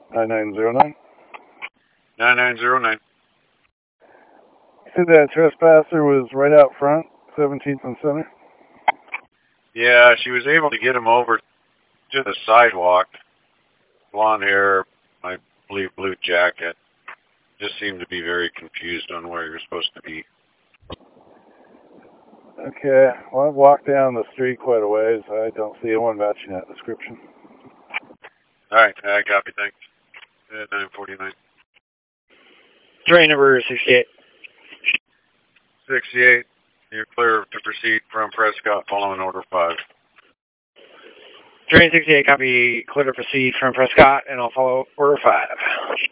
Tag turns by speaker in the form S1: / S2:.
S1: 9909.
S2: 9909.
S1: You said that trespasser was right out front, 17th and Center?
S2: Yeah, she was able to get him over to the sidewalk. Blonde hair, I believe blue jacket. Just seemed to be very confused on where he was supposed to be.
S1: Okay, well, I've walked down the street quite a ways. I don't see anyone matching that description.
S2: All right, I copy, thanks. 949.
S3: Train number 68.
S2: 68, you're clear to proceed from Prescott following order 5.
S3: Train 68, copy, clear to proceed from Prescott, and I'll follow order 5.